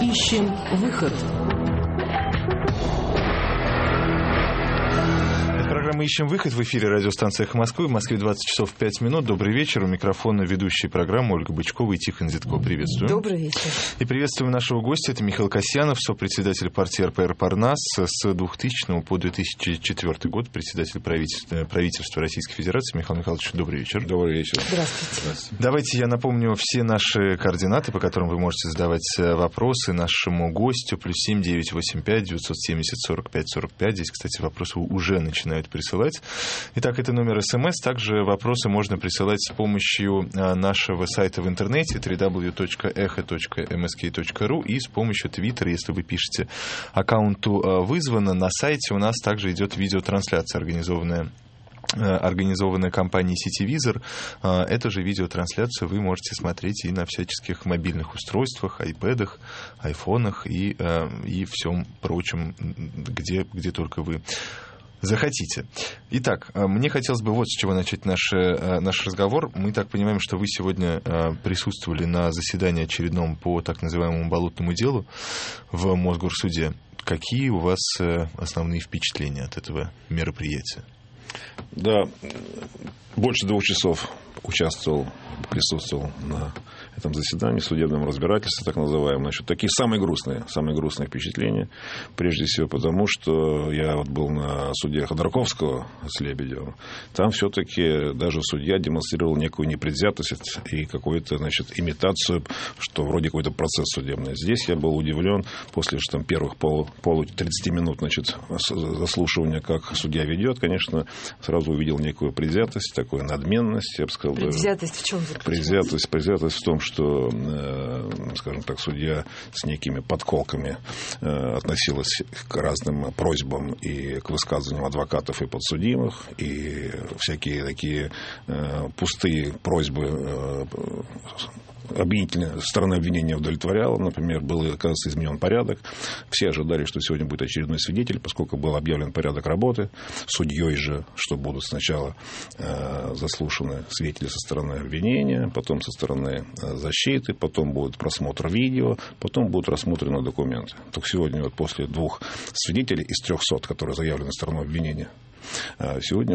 ищем выход. Мы ищем выход. В эфире радиостанция «Эхо Москвы». В Москве 20 часов 5 минут. Добрый вечер. У микрофона ведущие программы Ольга Бычкова и Тихон Зитко. Приветствую. Добрый вечер. И приветствуем нашего гостя. Это Михаил Касьянов, сопредседатель партии РПР «Парнас» с 2000 по 2004 год, председатель правительства Российской Федерации. Михаил Михайлович, добрый вечер. Добрый вечер. Здравствуйте. Давайте я напомню все наши координаты, по которым вы можете задавать вопросы нашему гостю. +7 985 970 45 45. Здесь, кстати, вопросы уже начинают присылать. Итак, это номер СМС. Также вопросы можно присылать с помощью нашего сайта в интернете www.echo.msk.ru и с помощью Твиттера, если вы пишете аккаунту «Вызвано». На сайте у нас также идет видеотрансляция, организованная компанией Cityvisor. Эту же видеотрансляцию вы можете смотреть и на всяческих мобильных устройствах, айпэдах, айфонах и всем прочем, где только вы захотите. Итак, мне хотелось бы вот с чего начать наш разговор. Мы так понимаем, что вы сегодня присутствовали на заседании очередном по так называемому болотному делу в Мосгорсуде. Какие у вас основные впечатления от этого мероприятия? Да, больше 2 часов присутствовал на этом заседании, судебном разбирательстве, так называемом. Значит, такие самые грустные впечатления. Прежде всего потому, что я вот был на суде Ходорковского с Лебедевым. Там все-таки даже судья демонстрировал некую непредвзятость и какую-то, имитацию, что вроде какой-то процесс судебный. Здесь я был удивлен после первых 30 минут, заслушивания, как судья ведет, конечно, сразу увидел некую предвзятость, такую надменность, я бы сказал. Предвзятость в чем заключается? Предвзятость в том, что, скажем так, судья с некими подколками относилась к разным просьбам и к высказываниям адвокатов и подсудимых, и всякие такие пустые просьбы стороны обвинения удовлетворяла. Например, был, оказывается, изменен порядок. Все ожидали, что сегодня будет очередной свидетель, поскольку был объявлен порядок работы. Судьей же, что будут сначала заслушаны свидетели со стороны обвинения, потом со стороны защиты, потом будет просмотр видео, потом будут рассмотрены документы. Только сегодня после 2 свидетелей из 300, которые заявлены стороной обвинения, сегодня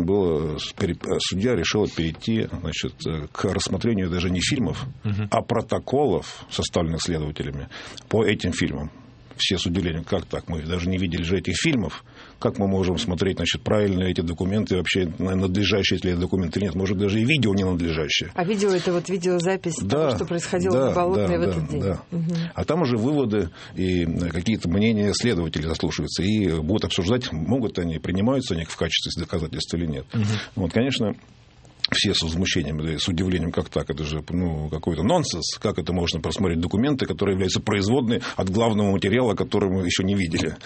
судья решила перейти к рассмотрению даже не фильмов, а протоколов, составленных следователями по этим фильмам. Все с удивлением, как так? Мы даже не видели же этих фильмов. Как мы можем смотреть, правильно эти документы, вообще надлежащие ли документы или нет? Может, даже и видео не надлежащее. А видео — это видеозапись того, что происходило в Болотной в этот день. Да. Угу. А там уже выводы и какие-то мнения следователей заслушиваются. И будут обсуждать, могут они, принимаются они в качестве доказательств или нет. Угу. Конечно, все с возмущением, с удивлением, как так, это же какой-то нонсенс, как это можно просмотреть документы, которые являются производной от главного материала, который мы еще не видели.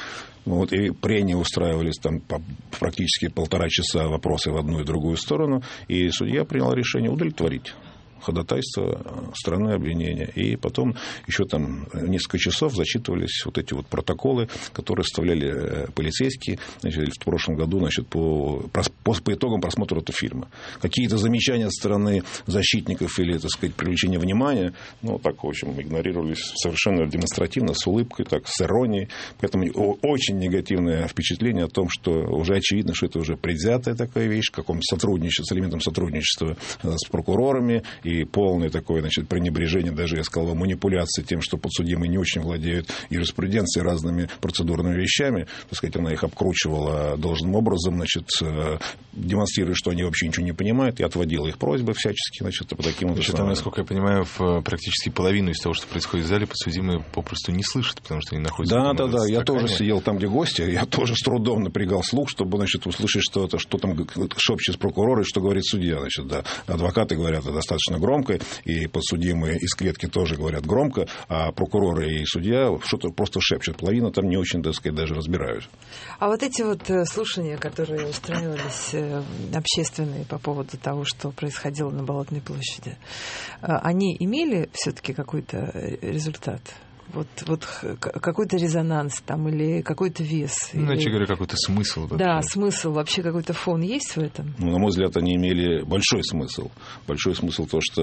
И прения устраивались там практически 1,5 часа, вопросы в одну и другую сторону, и судья принял решение удовлетворить ходатайство стороны обвинения. И потом еще несколько часов зачитывались эти протоколы, которые составляли полицейские в прошлом году по итогам просмотра этого фильма. Какие-то замечания со стороны защитников или, привлечения внимания, так, в общем, игнорировались совершенно демонстративно, с улыбкой, с иронией. Поэтому очень негативное впечатление о том, что уже очевидно, что это уже предвзятая такая вещь, каком-то сотрудничестве, с элементом сотрудничества с прокурорами, и полное такое, пренебрежение, даже, я сказал, манипуляции тем, что подсудимые не очень владеют юриспруденцией, разными процедурными вещами. Она их обкручивала должным образом, демонстрируя, что они вообще ничего не понимают, и отводила их просьбы всячески, по таким основаниям. Насколько я понимаю, практически половину из того, что происходит в зале, подсудимые попросту не слышат, потому что они находятся в стакане. Да. Я тоже сидел там, где гости, я тоже с трудом напрягал слух, чтобы, услышать что-то, что там шепчет прокурор и что говорит судья. Адвокаты говорят достаточно громко, и подсудимые из клетки тоже говорят громко, а прокуроры и судья что-то просто шепчут. Половина там не очень, даже разбирают. А эти слушания, которые устраивались общественные по поводу того, что происходило на Болотной площади, они имели все-таки какой-то результат? вот какой-то резонанс там или какой-то вес? Иначе говоря, какой-то смысл. Вообще. Да, смысл, вообще какой-то фон есть в этом? Ну, на мой взгляд, они имели большой смысл. Большой смысл то, что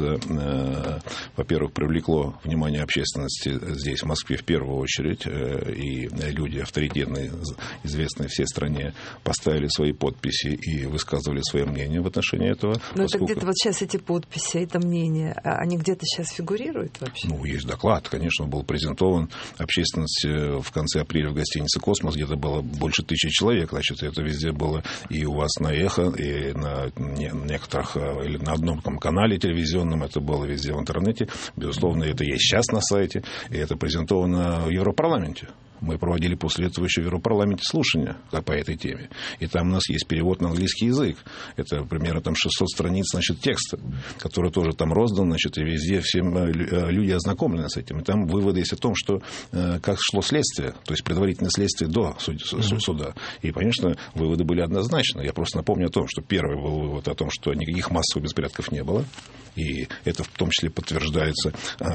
это, во-первых, привлекло внимание общественности здесь, в Москве, в первую очередь, и люди авторитетные, известные всей стране, поставили свои подписи и высказывали свое мнение в отношении этого. Но это где-то вот сейчас эти подписи, это мнение, они где-то сейчас фигурируют вообще? Ну, есть доклад, конечно, был презентован общественности в конце апреля в гостинице «Космос», где-то было больше 1000 человек, значит, это везде было и у вас на «Эхо», и на некоторых, или на одном там канале телевизионном, это было везде в интернете, безусловно, это есть сейчас на сайте, и это презентовано в Европарламенте. Мы проводили после этого еще в Европарламенте слушания по этой теме. И там у нас есть перевод на английский язык. Это примерно там 600 страниц, значит, текста, который тоже там роздан, значит, и везде всем люди ознакомлены с этим. И там выводы есть о том, что как шло следствие, то есть предварительное следствие до суда. И, конечно, выводы были однозначны. Я просто напомню о том, что первый был вывод о том, что никаких массовых беспорядков не было. И это в том числе подтверждается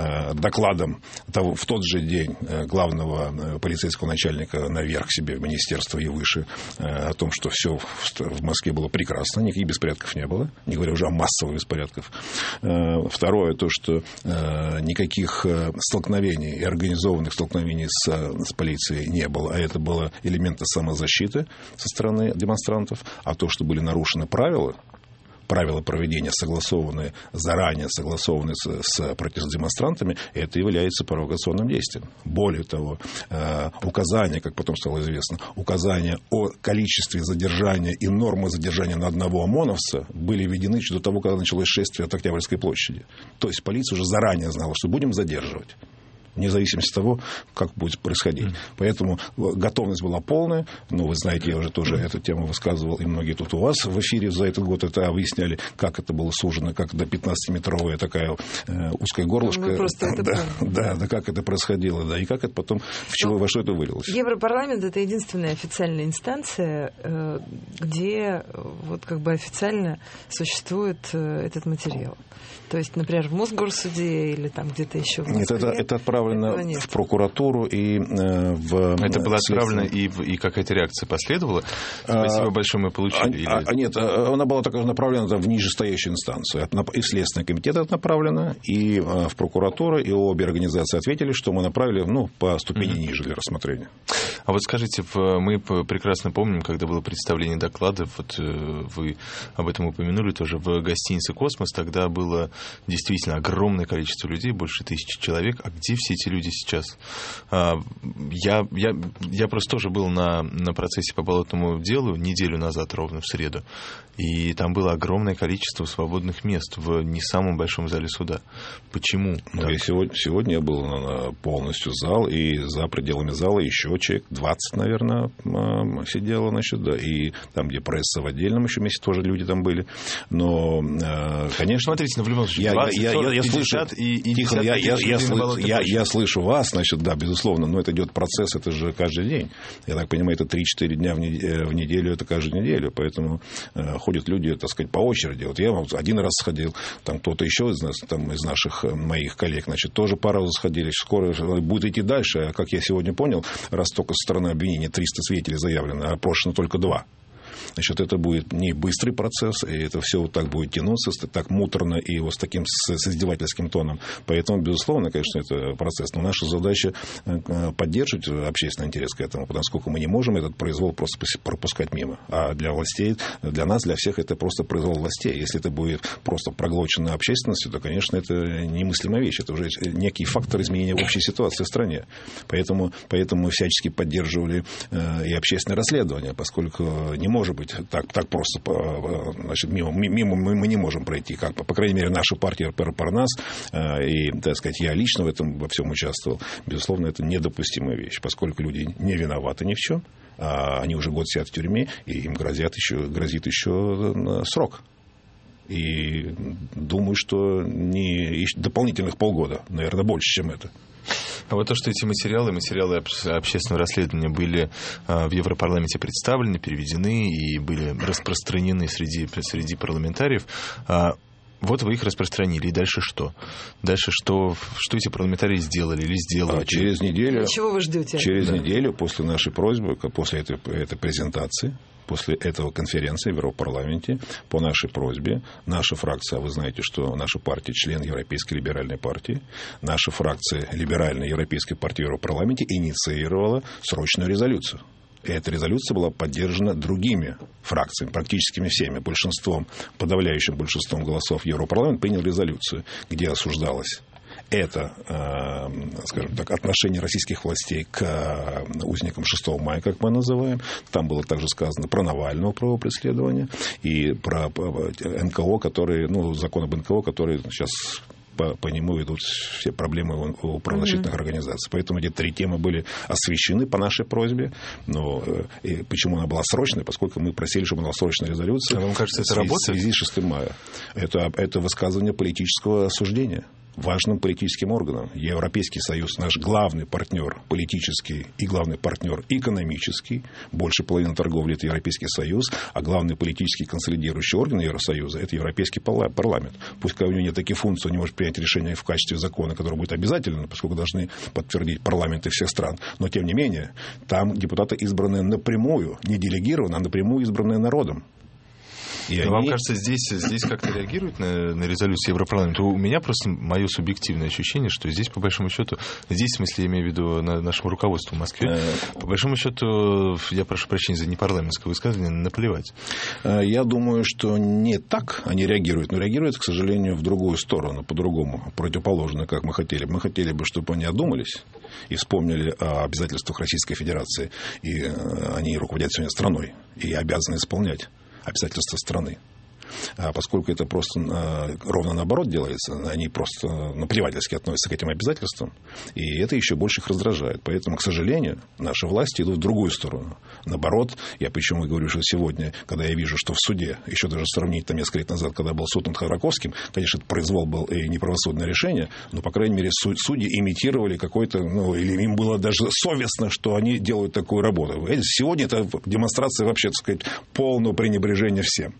докладом в тот же день главного полицейского начальника наверх себе в министерство и выше о том, что все в Москве было прекрасно, никаких беспорядков не было, не говоря уже о массовых беспорядках. Второе, то, что никаких столкновений и организованных столкновений с полицией не было, а это было элементы самозащиты со стороны демонстрантов, а то, что были нарушены правила проведения, заранее согласованные с демонстрантами, это является провокационным действием. Более того, указания, как потом стало известно, указания о количестве задержания и нормы задержания на одного ОМОНовца были введены еще до того, когда началось шествие от Октябрьской площади. То есть полиция уже заранее знала, что будем задерживать, вне зависимости от того, как будет происходить. Поэтому готовность была полная. Ну, вы знаете, я уже тоже эту тему высказывал, и многие тут у вас в эфире за этот год это выясняли, как это было сужено, как до 15-метровая такая узкая горлышко. Да, как это происходило, да, и как это потом, во что это вылилось. Европарламент — это единственная официальная инстанция, где вот как бы официально существует этот материал. То есть, например, в Мосгорсуде или там где-то еще в Москве. Нет, это отправлено в прокуратуру и в... Это было отправлено, и какая-то реакция последовала? Спасибо большое, мы получили. Нет, она была такая направлена в нижестоящую инстанцию. И в Следственный комитет это направлено, и в прокуратуру, и обе организации ответили, что мы направили по ступени ниже для рассмотрения. А вот скажите, мы прекрасно помним, когда было представление доклада, вот вы об этом упомянули тоже, в гостинице «Космос», тогда было действительно огромное количество людей, больше 1000 человек. А где все эти люди сейчас? Я просто тоже был на процессе по болотному делу неделю назад, ровно в среду. И там было огромное количество свободных мест в не самом большом зале суда. Почему? Сегодня я был на полностью зал, и за пределами зала еще человек 20, наверное, сидело, значит, да, и там, где пресса в отдельном еще месте, тоже люди там были. Но, конечно... Смотрите, в любом случае, 20, я слышу вас, значит, да, безусловно, но это идет процесс, это же каждый день. Я так понимаю, это 3-4 дня в неделю, это каждую неделю, поэтому ходят люди, так сказать, по очереди. Вот я один раз сходил, там кто-то еще из наших моих коллег, значит, тоже пару раз сходили. Скоро будет идти дальше, а как я сегодня понял, раз только со стороны обвинения 300 свидетелей заявлено, а опрошено только 2. Значит, это будет не быстрый процесс, и это все вот так будет тянуться, так муторно и вот с таким с издевательским тоном. Поэтому, безусловно, конечно, это процесс. Но наша задача поддерживать общественный интерес к этому, поскольку мы не можем этот произвол просто пропускать мимо. А для властей, для нас, для всех это просто произвол властей. Если это будет просто проглочено общественностью, то, конечно, это немыслимая вещь. Это уже некий фактор изменения общей ситуации в стране. Поэтому мы всячески поддерживали и общественное расследование, поскольку не может быть так просто, значит, мимо мы не можем пройти. Как, по крайней мере, наша партия Парнас, и, так сказать, я лично во всем участвовал. Безусловно, это недопустимая вещь, поскольку люди не виноваты ни в чем, они уже год сидят в тюрьме, и им грозит еще срок. И думаю, что не дополнительных полгода, наверное, больше, чем это. А вот то, что эти материалы общественного расследования были в Европарламенте представлены, переведены и были распространены среди парламентариев, Вот вы их распространили. И дальше что? Дальше что эти парламентарии сделали или сделают? Через неделю... Чего вы ждете? Через неделю после нашей просьбы, после этой презентации, после этого конференции в Европарламенте, по нашей просьбе, наша фракция, вы знаете, что наша партия член Европейской либеральной партии, наша фракция либеральной Европейской партии в Европарламенте инициировала срочную резолюцию. И эта резолюция была поддержана другими фракциями, практически всеми, подавляющим большинством голосов. Европарламент принял резолюцию, где осуждалось это, скажем так, отношение российских властей к узникам 6 мая, как мы называем. Там было также сказано про Навального правопреследования и про НКО, закон об НКО, которые сейчас... По нему идут все проблемы у правозащитных организаций. Поэтому эти 3 темы были освещены по нашей просьбе. Но и почему она была срочной? Поскольку мы просили, чтобы была срочная резолюция. А вам кажется, это работает? В связи с 6 мая. Это высказывание политического осуждения важным политическим органам. Европейский Союз, наш главный партнер политический и главный партнер экономический. Больше половины торговли – это Европейский Союз. А главный политический консолидирующий орган Евросоюза – это Европейский парламент. Пусть у него нет таких функций, он не может принять решение в качестве закона, которое будет обязательно, поскольку должны подтвердить парламенты всех стран. Но, тем не менее, там депутаты избранные напрямую, не делегированные, а напрямую избранные народом. Вам кажется, здесь как-то реагируют на резолюцию Европарламента? У меня просто мое субъективное ощущение, что здесь, по большому счету, здесь, в смысле, я имею в виду нашему руководству в Москве, по большому счету, я прошу прощения за непарламентское высказывание, наплевать. Я думаю, что не так они реагируют, но реагируют, к сожалению, в другую сторону, по-другому, противоположно, как мы хотели. Мы хотели бы, чтобы они одумались и вспомнили о обязательствах Российской Федерации, и они руководят сегодня страной и обязаны исполнять обязательства страны. А поскольку это просто ровно наоборот делается, они просто наплевательски относятся к этим обязательствам, и это еще больше их раздражает. Поэтому, к сожалению, наши власти идут в другую сторону. Наоборот, я почему говорю, что сегодня, когда я вижу, что в суде, еще даже сравнить несколько лет назад, когда был суд над Ходорковским, конечно, это произвол был и неправосудное решение, но, по крайней мере, судьи имитировали какой-то, или им было даже совестно, что они делают такую работу. Сегодня это демонстрация, вообще, так сказать, полного пренебрежения всем.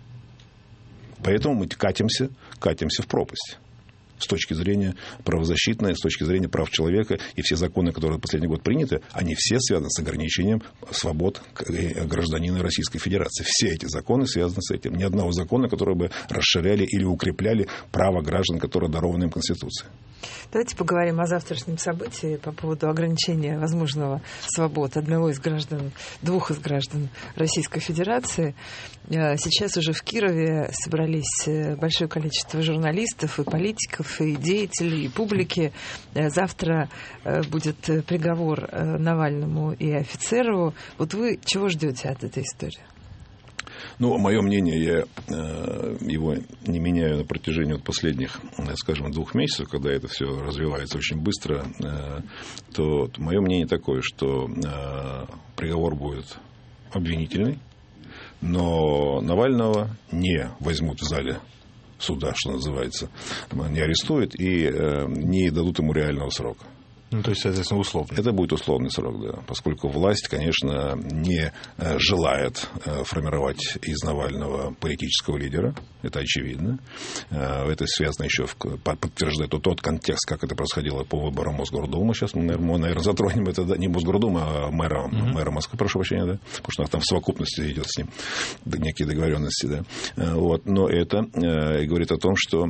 Поэтому мы катимся в пропасть. С точки зрения правозащитной, с точки зрения прав человека. И все законы, которые в последний год приняты, они все связаны с ограничением свобод гражданина Российской Федерации. Все эти законы связаны с этим. Ни одного закона, который бы расширяли или укрепляли право граждан, которые дарованы им Конституцией. Давайте поговорим о завтрашнем событии по поводу ограничения возможного свобод двух из граждан Российской Федерации. Сейчас уже в Кирове собрались большое количество журналистов и политиков, и деятелей, и публики. Завтра будет приговор Навальному и Офицерову. Вот вы чего ждете от этой истории? Мое мнение, я его не меняю на протяжении последних, скажем, 2 месяцев, когда это все развивается очень быстро, то мое мнение такое, что приговор будет обвинительный, но Навального не возьмут в зале суда, что называется, не арестуют и не дадут ему реального срока. То есть, соответственно, условный. Это будет условный срок, да. Поскольку власть, конечно, не желает формировать из Навального политического лидера. Это очевидно. Это связано еще, подтверждает тот контекст, как это происходило по выборам Мосгордумы. Сейчас мы, наверное, затронем это, не Мосгордума, а мэра Москвы, прошу прощения, да. Потому что там в совокупности идет с ним некие договоренности, да. Но это говорит о том, что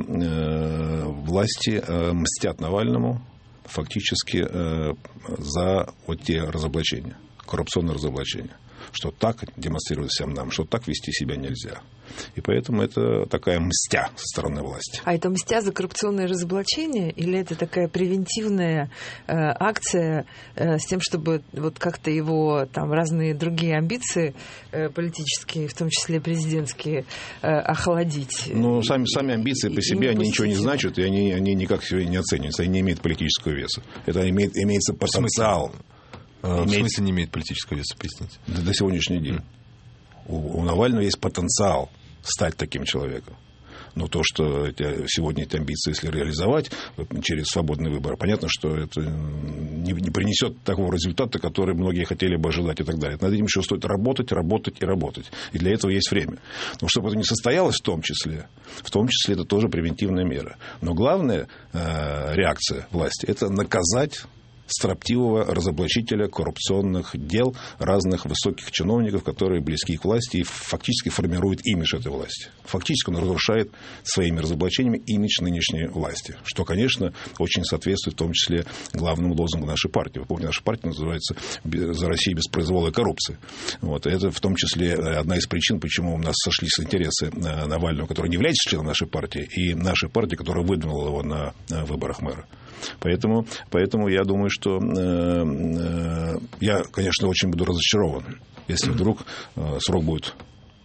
власти мстят Навальному фактически за те разоблачения, коррупционные разоблачения, что так демонстрировать всем нам, что так вести себя нельзя. И поэтому это такая мстя со стороны власти. А это мстя за коррупционные разоблачения или это такая превентивная акция с тем, чтобы вот как-то его там разные другие амбиции политические, в том числе президентские, охладить? Сами амбиции по себе, они ничего не значат, и они никак не оцениваются, они не имеют политического веса. Это имеется потенциал. В смысле не имеет политического веса, поясните? До сегодняшнего дня. У Навального есть потенциал стать таким человеком. Но то, что сегодня эти амбиции, если реализовать через свободный выбор, понятно, что это не принесет такого результата, который многие хотели бы ожидать и так далее. Над этим еще стоит работать, работать и работать. И для этого есть время. Но чтобы это не состоялось в том числе это тоже превентивная мера. Но главная реакция власти – это наказать строптивого разоблачителя коррупционных дел разных высоких чиновников, которые близки к власти и фактически формируют имидж этой власти. Фактически он разрушает своими разоблачениями имидж нынешней власти, что, конечно, очень соответствует в том числе главному лозунгу нашей партии. Вы помните, наша партия называется «За Россию без произвола и коррупции». Вот. И это в том числе одна из причин, почему у нас сошлись интересы Навального, который не является членом нашей партии, и нашей партии, которая выдвинула его на выборах мэра. Поэтому я думаю, что я, конечно, очень буду разочарован, если вдруг срок будет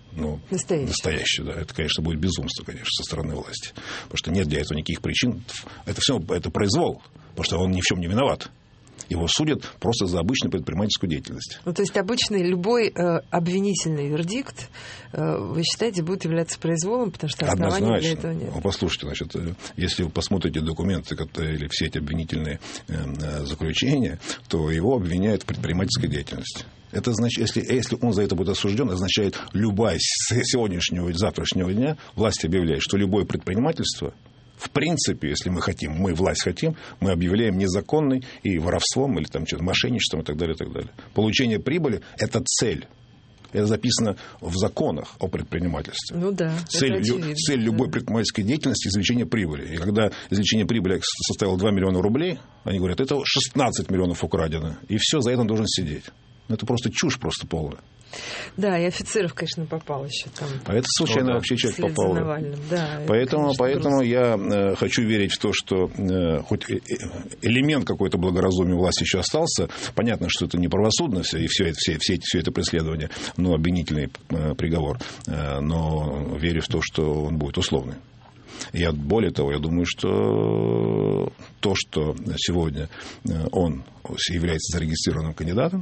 настоящий. Да. Это, конечно, будет безумство, конечно, со стороны власти. Потому что нет для этого никаких причин. Это все это произвол, потому что он ни в чем не виноват. Его судят просто за обычную предпринимательскую деятельность. То есть обычный любой обвинительный вердикт, вы считаете, будет являться произволом, потому что оснований для этого нет? Послушайте, значит, если вы посмотрите документы или все эти обвинительные заключения, то его обвиняют в предпринимательской деятельности. Это значит, если он за это будет осужден, означает, любая с сегодняшнего и завтрашнего дня власть объявляет, что любое предпринимательство, в принципе, если мы хотим, мы власть хотим, мы объявляем незаконной и воровством, или там что-то, мошенничеством и так далее, и так далее. Получение прибыли – это цель. Это записано в законах о предпринимательстве. Ну да, цель любой предпринимательской деятельности – извлечение прибыли. И когда извлечение прибыли составило 2 миллиона рублей, они говорят, это 16 миллионов украдено. И все, за это он должен сидеть. Это просто чушь просто полная. Да, и офицеров, конечно, попал еще там. А это случайно вообще человек попал. Да, поэтому я хочу верить в то, что хоть элемент какой-то благоразумия у власти еще остался. Понятно, что это не правосудно все, и все это преследование, но обвинительный приговор. Но верю в то, что он будет условный. Более того, я думаю, что то, что сегодня он является зарегистрированным кандидатом,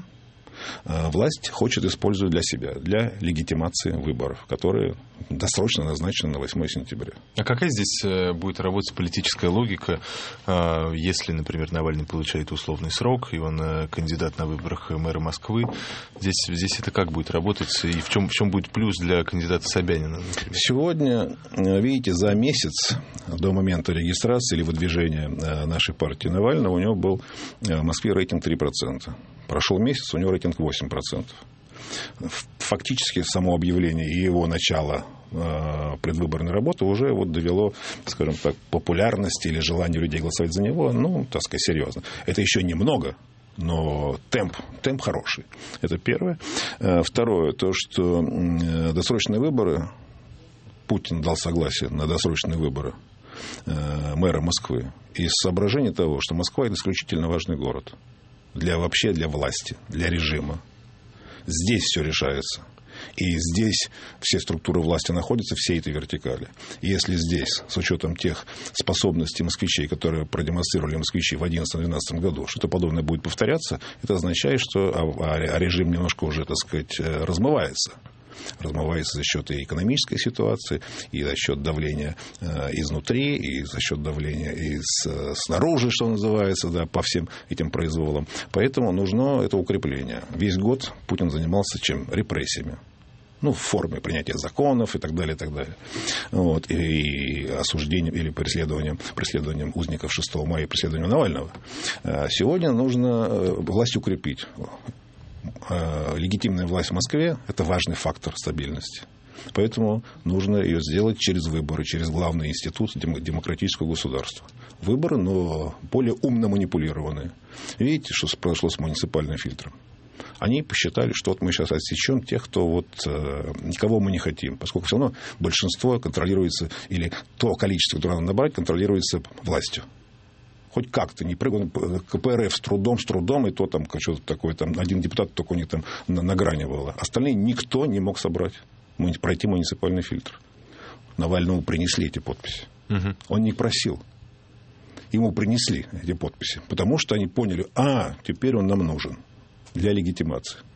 власть хочет использовать для себя, для легитимации выборов, которые досрочно назначены на 8 сентября. А какая здесь будет работать политическая логика, если, например, Навальный получает условный срок, и он кандидат на выборах мэра Москвы? Здесь это как будет работать, и в чем будет плюс для кандидата Собянина, например? Сегодня, видите, за месяц до момента регистрации или выдвижения нашей партии Навального у него был в Москве рейтинг 3%. Прошел месяц, у него рейтинг 8%. Фактически само объявление и его начало предвыборной работы уже довело, скажем так, популярности или желание людей голосовать за него, так сказать, серьезно. Это еще немного, но темп хороший. Это первое. Второе, то, что досрочные выборы, Путин дал согласие на досрочные выборы мэра Москвы из соображения того, что Москва – это исключительно важный город. Для власти, для режима. Здесь все решается. И здесь все структуры власти находятся, все этой вертикали. И если здесь, с учетом тех способностей москвичей, которые продемонстрировали москвичи в 2011-2012 году, что-то подобное будет повторяться, это означает, что режим немножко уже, так сказать, размывается за счет и экономической ситуации, и за счет давления изнутри, и за счет давления снаружи, что называется, да, по всем этим произволам. Поэтому нужно это укрепление. Весь год Путин занимался чем? Репрессиями. В форме принятия законов и так далее, и так далее. И осуждением или преследованием узников 6 мая и преследованием Навального. Сегодня нужно власть укрепить. Легитимная власть в Москве – это важный фактор стабильности. Поэтому нужно ее сделать через выборы, через главный институт демократического государства. Выборы, но более умно манипулированные. Видите, что произошло с муниципальным фильтром? Они посчитали, что мы сейчас отсечем тех, кто никого мы не хотим, поскольку все равно большинство контролируется, или то количество, которое надо набрать, контролируется властью. Хоть как-то не прыгнул КПРФ с трудом, и то там что-то такое, один депутат только у них там на грани было. Остальные никто не мог пройти муниципальный фильтр. Навальному принесли эти подписи. Угу. Он не просил. Ему принесли эти подписи, потому что они поняли, теперь он нам нужен для легитимации.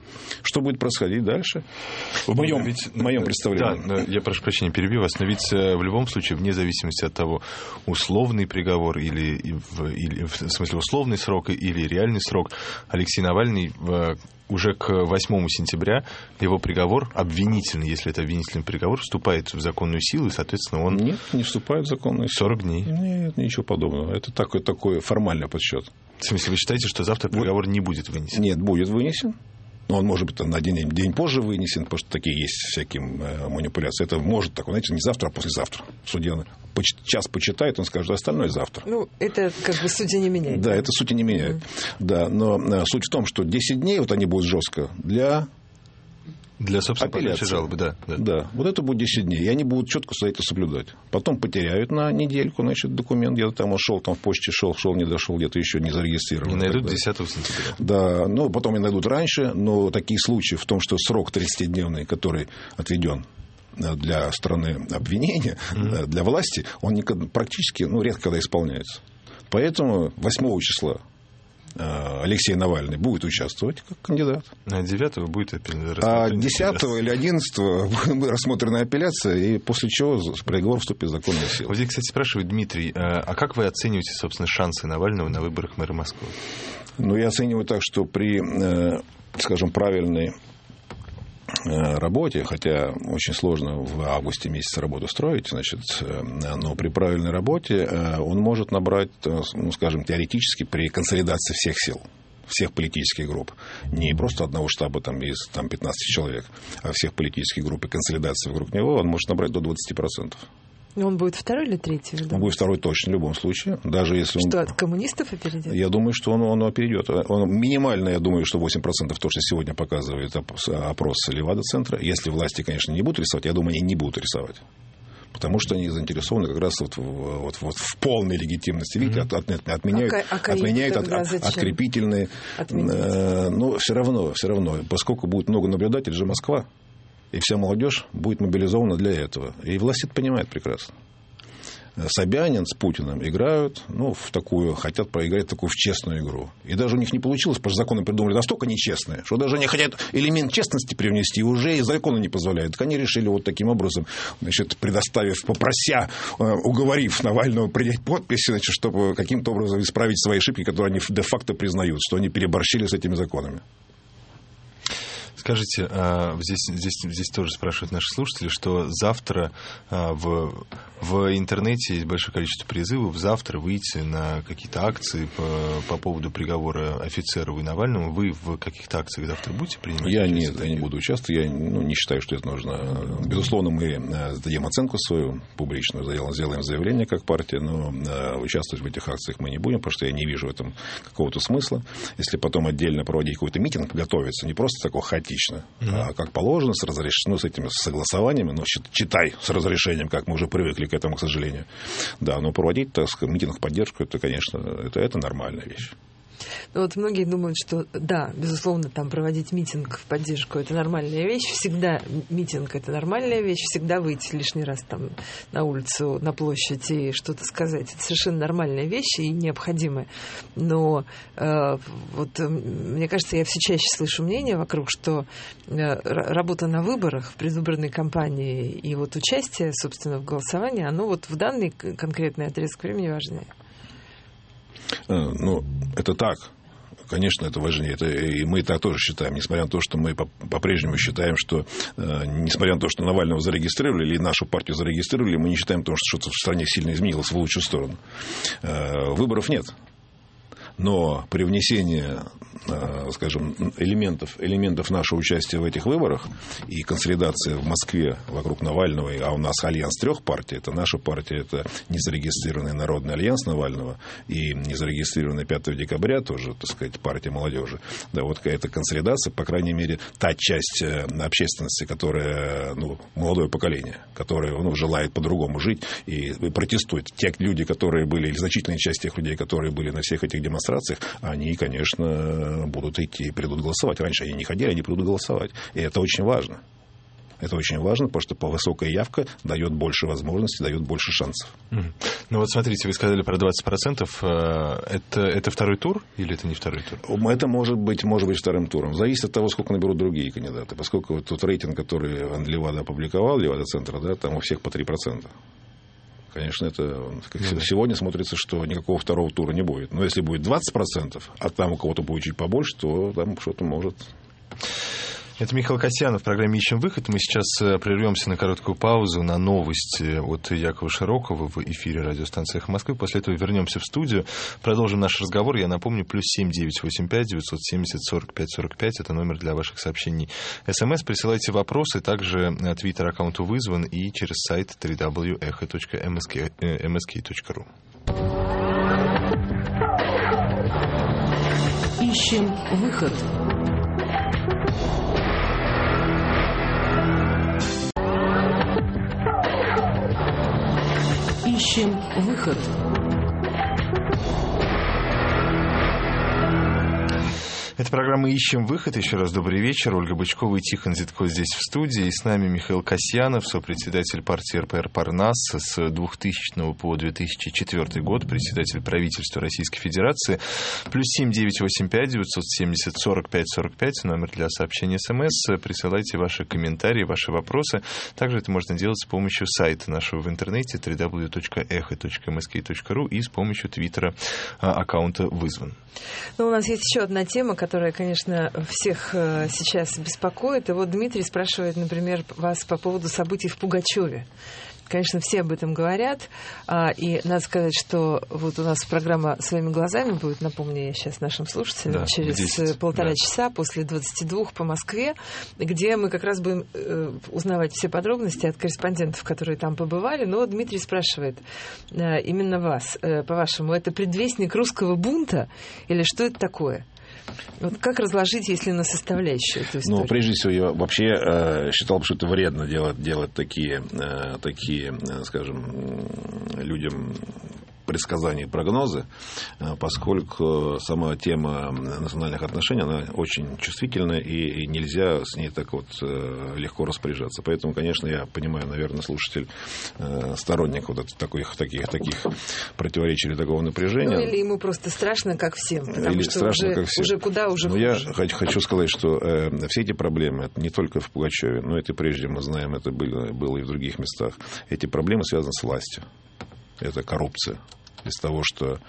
Что будет происходить дальше? В моем представлении. Да, я прошу прощения, перебью вас, но ведь в любом случае, вне зависимости от того, условный приговор или в смысле условный срок или реальный срок, Алексей Навальный уже к 8 сентября его приговор обвинительный, если это обвинительный приговор, вступает в законную силу, и, соответственно, он... Нет, не вступает в законную силу. 40 дней. Нет, ничего подобного. Это такой формальный подсчет. В смысле, вы считаете, что завтра приговор не будет вынесен? Нет, будет вынесен. Но он может быть на один день позже вынесен, потому что такие есть всякие манипуляции. Это может такое, знаете, не завтра, а послезавтра. Судья час почитает, он скажет, остальное завтра. Ну, это как бы судья не меняет. Да, это суть не меняет. Да, но суть в том, что 10 дней, вот они будут жестко для собственной подачи жалобы, да. Да, вот это будет 10 дней, и они будут четко это соблюдать. Потом потеряют на недельку, значит, документ, где-то там он шел, там в почте шел, не дошел, где-то еще не зарегистрирован. И найдут 10 сентября. Да, ну, потом и найдут раньше, но такие случаи в том, что срок 30-дневный, который отведен для стороны обвинения, для власти, он практически, редко когда исполняется. Поэтому 8 числа Алексей Навальный будет участвовать как кандидат. А 9-го будет рассмотрена. А 10-го или 11-го рассмотрена апелляция, и после чего приговор вступит в законную силу. Вот здесь, кстати, спрашивает Дмитрий, а как вы оцениваете, собственно, шансы Навального на выборах мэра Москвы? Я оцениваю так, что при, скажем, правильной работе, хотя очень сложно в августе месяце работу строить, значит, но при правильной работе он может набрать, скажем, теоретически при консолидации всех сил, всех политических групп. Не просто одного штаба из 15 человек, а всех политических групп и консолидации вокруг него он может набрать до 20%. Он будет второй или третий? Он будет второй точно в любом случае. Даже если что, от коммунистов опередет? Я думаю, что он опередет. Минимально, я думаю, что 8% то, что сегодня показывает опрос Левада-центра. Если власти, конечно, не будут рисовать, я думаю, они не будут рисовать. Потому что они заинтересованы как раз в полной легитимности. Видите, отменяют открепительные. Но все равно, поскольку будет много наблюдателей, же Москва. И вся молодежь будет мобилизована для этого. И власть это понимает прекрасно. Собянин с Путиным играют, хотят проиграть такую в честную игру. И даже у них не получилось, потому что законы придумали настолько нечестные, что даже они хотят элемент честности привнести, уже и законы не позволяют. Так они решили вот таким образом, значит, уговорив Навального принять подписи, значит, чтобы каким-то образом исправить свои ошибки, которые они де-факто признают, что они переборщили с этими законами. Скажите, здесь тоже спрашивают наши слушатели, что завтра в интернете есть большое количество призывов завтра выйти на какие-то акции по поводу приговора офицеру и Навальному. Вы в каких-то акциях завтра будете принимать? Я не буду участвовать. Я не считаю, что это нужно. Безусловно, мы дадим оценку свою публичную, сделаем заявление как партия, но участвовать в этих акциях мы не будем, потому что я не вижу в этом какого-то смысла. Если потом отдельно проводить какой-то митинг, готовиться, не просто такой хаотично, а как положено, с этими согласованиями, читай, с разрешением, как мы уже привыкли к этому, к сожалению. Да, но проводить, так сказать, митинг в поддержку, это, конечно, это нормальная вещь. Ну, вот многие думают, что да, безусловно, там проводить митинг в поддержку — это нормальная вещь. Всегда митинг — это нормальная вещь. Всегда выйти лишний раз там на улицу, на площадь и что-то сказать — это совершенно нормальная вещь и необходимая. Но мне кажется, я все чаще слышу мнение вокруг, что работа на выборах, в предвыборной кампании и участие, собственно, в голосовании, оно в данный конкретный отрезок времени важнее. Это так. Конечно, это важнее. И мы так тоже считаем. Несмотря на то, что мы по-прежнему считаем, что несмотря на то, что Навального зарегистрировали или нашу партию зарегистрировали, мы не считаем, что что-то в стране сильно изменилось в лучшую сторону. Выборов нет. Но при внесении, скажем, элементов нашего участия в этих выборах и консолидации в Москве вокруг Навального, а у нас альянс 3 партий, это наша партия, это незарегистрированный Народный альянс Навального и незарегистрированный 5 декабря, тоже, так сказать, партия молодежи. Да, вот эта консолидация, по крайней мере, та часть общественности, которая, молодое поколение, которое желает по-другому жить и протестует. Те люди, которые были, или значительная часть тех людей, которые были на всех этих демонстрациях, они, конечно, будут идти и придут голосовать. Раньше они не ходили, они придут голосовать. И это очень важно. Это очень важно, потому что высокая явка дает больше возможностей, дает больше шансов. Ну вот смотрите, вы сказали про 20%. Это второй тур или это не второй тур? Это может быть вторым туром. Зависит от того, сколько наберут другие кандидаты. Поскольку вот тот рейтинг, который Левада опубликовал, Левада-центр, да, там у всех по 3%. Конечно, это сегодня смотрится, что никакого второго тура не будет. Но если будет 20%, а там у кого-то будет чуть побольше, то там что-то может... Это Михаил Касьянов в программе «Ищем выход». Мы сейчас прервемся на короткую паузу на новости от Якова Широкова в эфире радиостанции «Эхо Москвы». После этого вернемся в студию, продолжим наш разговор. Я напомню, +7 985 970 45 45. Это номер для ваших сообщений. СМС. Присылайте вопросы. Также твиттер-аккаунту вызван и через сайт www.echo.msk.ru. Ищем выход. Ищем выход. Это программа «Ищем выход». Еще раз добрый вечер. Ольга Бычкова и Тихон Зитко здесь в студии. И с нами Михаил Касьянов, сопредседатель партии РПР «Парнас» с 2000 по 2004 год, председатель правительства Российской Федерации. +7 985 970 45 45. Номер для сообщения СМС. Присылайте ваши комментарии, ваши вопросы. Также это можно делать с помощью сайта нашего в интернете www.echo.msk.ru и с помощью твиттера аккаунта «Вызван». Ну, у нас есть еще одна тема, которая, конечно, всех сейчас беспокоит. И вот Дмитрий спрашивает, например, вас по поводу событий в Пугачеве. Конечно, все об этом говорят. И надо сказать, что вот у нас программа «Своими глазами» будет, напомню я сейчас нашим слушателям, через 10, полтора часа после 22 по Москве, где мы как раз будем узнавать все подробности от корреспондентов, которые там побывали. Но Дмитрий спрашивает именно вас, по-вашему, это предвестник русского бунта или что это такое? Вот как разложить, если на составляющие эту историю? Ну, прежде всего, я вообще считал, что это вредно делать такие, скажем, людям предсказания и прогнозы, поскольку сама тема национальных отношений, она очень чувствительная, и нельзя с ней так вот легко распоряжаться. Поэтому, конечно, я понимаю, наверное, слушатель сторонник вот таких противоречий или такого напряжения. Ну, или ему просто страшно, как всем. Потому или что страшно, как всем. Уже куда, уже хуже. Я хочу сказать, что все эти проблемы, это не только в Пугачеве, но это прежде мы знаем, это было и в других местах. Эти проблемы связаны с властью. Это коррупция. Из того, что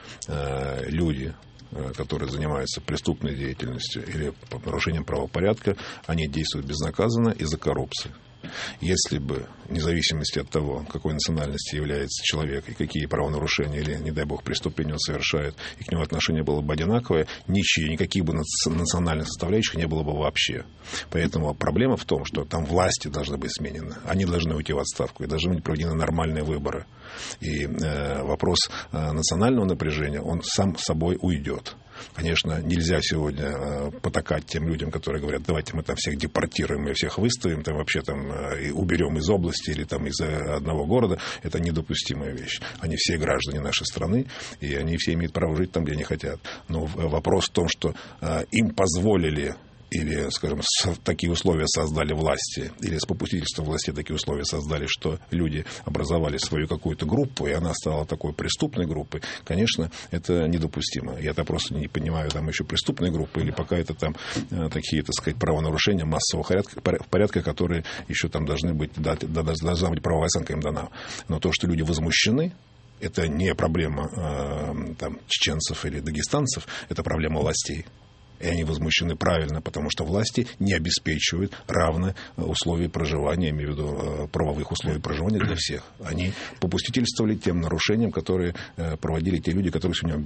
люди, которые занимаются преступной деятельностью или нарушением правопорядка, они действуют безнаказанно из-за коррупции. Если бы, вне зависимости от того, какой национальности является человек и какие правонарушения или, не дай бог, преступления он совершает, и к нему отношение было бы одинаковое, никаких бы национальных составляющих не было бы вообще. Поэтому проблема в том, что там власти должны быть сменены, они должны уйти в отставку, и должны быть проведены нормальные выборы. И вопрос национального напряжения, он сам собой уйдет. Конечно, нельзя сегодня потакать тем людям, которые говорят, давайте мы там всех депортируем и всех выставим, там вообще там и уберем из области или там из одного города. Это недопустимая вещь. Они все граждане нашей страны, и они все имеют право жить там, где они хотят. Но вопрос в том, что им позволили или, скажем, такие условия создали власти, или с попустительством власти такие условия создали, что люди образовали свою какую-то группу, и она стала такой преступной группой, конечно, это недопустимо. Я-то просто не понимаю, там еще преступной группы, или пока это там такие, так сказать, правонарушения массового порядка, которые еще там должна быть правовая оценка им дана. Но то, что люди возмущены, это не проблема там, чеченцев или дагестанцев, это проблема властей. И они возмущены правильно, потому что власти не обеспечивают равные условия проживания, я имею в виду правовых условий проживания для всех. Они попустительствовали тем нарушениям, которые проводили те люди, которые сегодня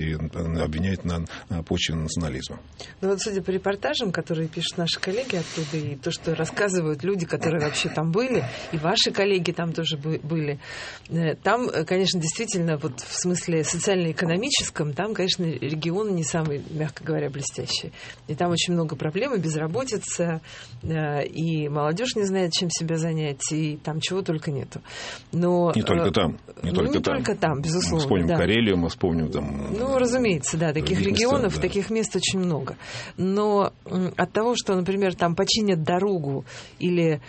обвиняют на почве национализма. Ну вот судя по репортажам, которые пишут наши коллеги оттуда, и то, что рассказывают люди, которые вообще там были, и ваши коллеги там тоже были, там, конечно, действительно, вот в смысле социально-экономическом, там, конечно, регион не самый, мягко говоря, блестящий. блестящий. И там очень много проблем, и безработица, и молодежь не знает, чем себя занять, и там чего только нету. Но, не только там. Не только там, безусловно. Мы вспомним, да. Карелию, мы вспомним там... Ну, разумеется, да, таких регионов, местах, да. таких мест очень много. Но от того, что, например, там починят дорогу или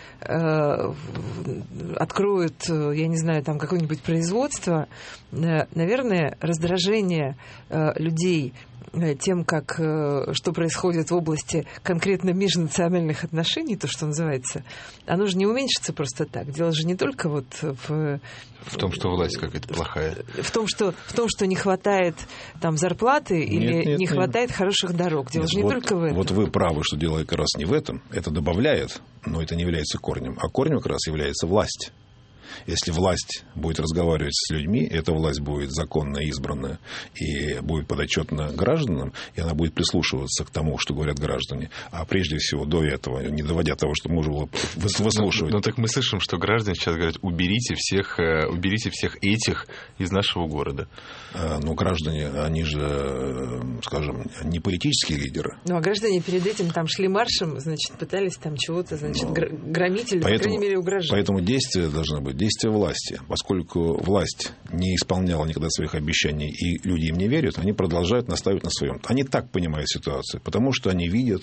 откроют, я не знаю, там какое-нибудь производство, наверное, раздражение людей тем, что происходит в области конкретно межнациональных отношений, то, что называется, оно же не уменьшится просто так. Дело же не только вот в том, что власть какая-то плохая. В том, что не хватает там зарплаты или не хватает хороших дорог. Дело же не только в этом. Вот вы правы, что дело как раз не в этом. Это добавляет, но это не является корнем. А корнем как раз является власть. Если власть будет разговаривать с людьми, эта власть будет законно избранная и будет подотчетна гражданам, и она будет прислушиваться к тому, что говорят граждане. А прежде всего до этого, не доводя того, что можно было выслушивать. Ну так мы слышим, что граждане сейчас говорят, уберите всех этих из нашего города. Ну, граждане, они же, скажем, не политические лидеры. Ну, а граждане перед этим там шли маршем, значит, пытались там чего-то, значит, громить или, по крайней мере, угрожать. Поэтому действия должны быть действия власти. Поскольку власть не исполняла никогда своих обещаний и люди им не верят, они продолжают настаивать на своем. Они так понимают ситуацию, потому что они видят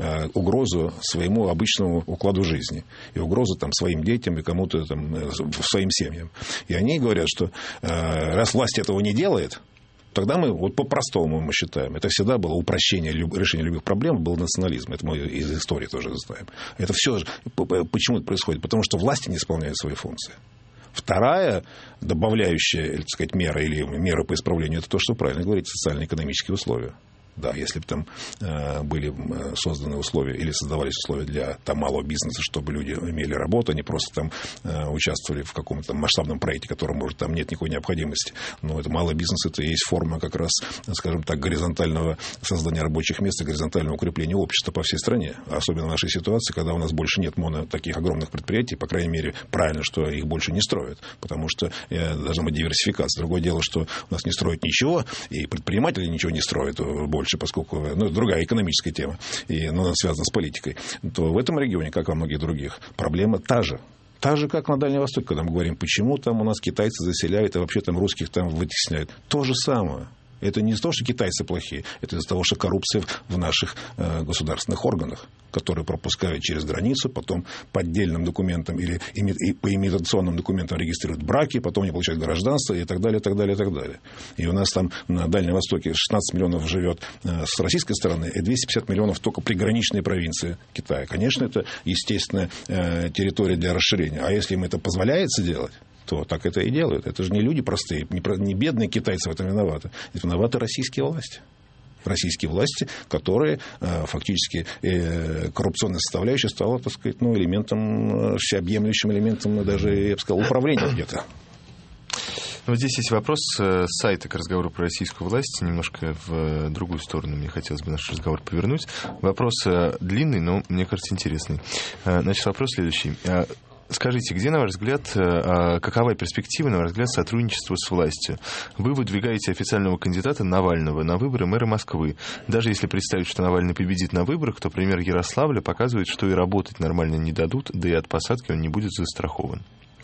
угрозу своему обычному укладу жизни и угрозу там своим детям и кому-то там своим семьям. И они говорят, что раз власть этого не делает, тогда мы, вот по-простому мы считаем, это всегда было упрощение решения любых проблем, был национализм. Это мы из истории тоже знаем. Это все, почему это происходит? Потому что власти не исполняют свои функции. Вторая добавляющая, так сказать, мера или мера по исправлению, это то, что правильно говорить, социально-экономические условия. Да, если бы там были созданы условия или создавались условия для там, малого бизнеса, чтобы люди имели работу, они просто там участвовали в каком-то там масштабном проекте, которому, может, там нет никакой необходимости. Но это малый бизнес, это и есть форма как раз, скажем так, горизонтального создания рабочих мест и горизонтального укрепления общества по всей стране. Особенно в нашей ситуации, когда у нас больше нет таких огромных предприятий, по крайней мере, правильно, что их больше не строят, потому что должна быть диверсификация. Другое дело, что у нас не строят ничего, и предприниматели ничего не строят больше, поскольку другая экономическая тема, но она связана с политикой, то в этом регионе, как во многих других, проблема та же. Так же, как на Дальнем Востоке, когда мы говорим, почему там у нас китайцы заселяют, и вообще там русских там вытесняют. То же самое. Это не из-за того, что китайцы плохие, это из-за того, что коррупция в наших государственных органах, которые пропускают через границу, потом по отдельным документам или по имитационным документам регистрируют браки, потом они получают гражданство и так далее, и так далее, и так далее. И у нас там на Дальнем Востоке 16 миллионов живет с российской стороны, и 250 миллионов только приграничные провинции Китая. Конечно, это естественная территория для расширения. А если им это позволяется делать, то так это и делают. Это же не люди простые, не бедные китайцы в этом виноваты. Это виноваты российские власти. Российские власти, которые фактически коррупционная составляющая стала, так сказать, элементом, всеобъемлющим элементом даже, я бы сказал, управления где-то. Ну, здесь есть вопрос с сайта к разговору про российскую власть. Немножко в другую сторону мне хотелось бы наш разговор повернуть. Вопрос длинный, но, мне кажется, интересный. Значит, вопрос следующий. Скажите, где, на ваш взгляд, какова перспектива, на ваш взгляд, сотрудничества с властью? Вы выдвигаете официального кандидата Навального на выборы мэра Москвы. Даже если представить, что Навальный победит на выборах, то пример Ярославля показывает, что и работать нормально не дадут, да и от посадки он не будет застрахован.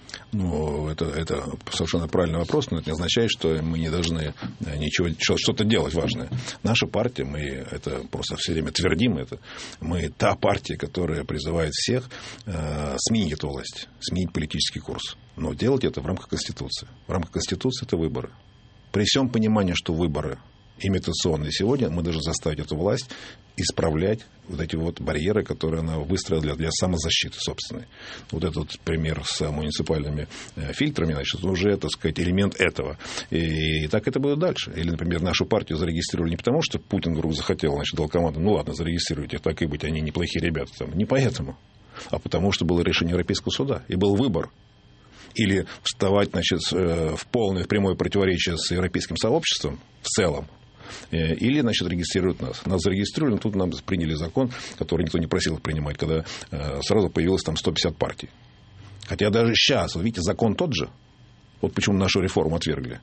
Ну, это совершенно правильный вопрос, но это не означает, что мы не должны что-то делать важное. Наша партия, мы это просто все время твердим, мы та партия, которая призывает всех сменить эту власть, сменить политический курс. Но делать это в рамках Конституции. В рамках Конституции это выборы. При всем понимании, что выборы имитационные сегодня, мы должны заставить эту власть исправлять вот эти вот барьеры, которые она выстроила для самозащиты собственной. Вот этот пример с муниципальными фильтрами, значит, уже, так сказать, элемент этого. И так это будет дальше. Или, например, нашу партию зарегистрировали не потому, что Путин вдруг захотел, значит, дал команду, ну ладно, зарегистрируйте, так и быть, они неплохие ребята там. Не поэтому, а потому, что было решение Европейского суда. И был выбор. Или вставать, значит, в полное, в прямое противоречие с европейским сообществом в целом, или, значит, регистрируют нас. Нас зарегистрировали, тут нам приняли закон, который никто не просил их принимать, когда сразу появилось там 150 партий. Хотя даже сейчас, вот видите, закон тот же. Вот почему нашу реформу отвергли.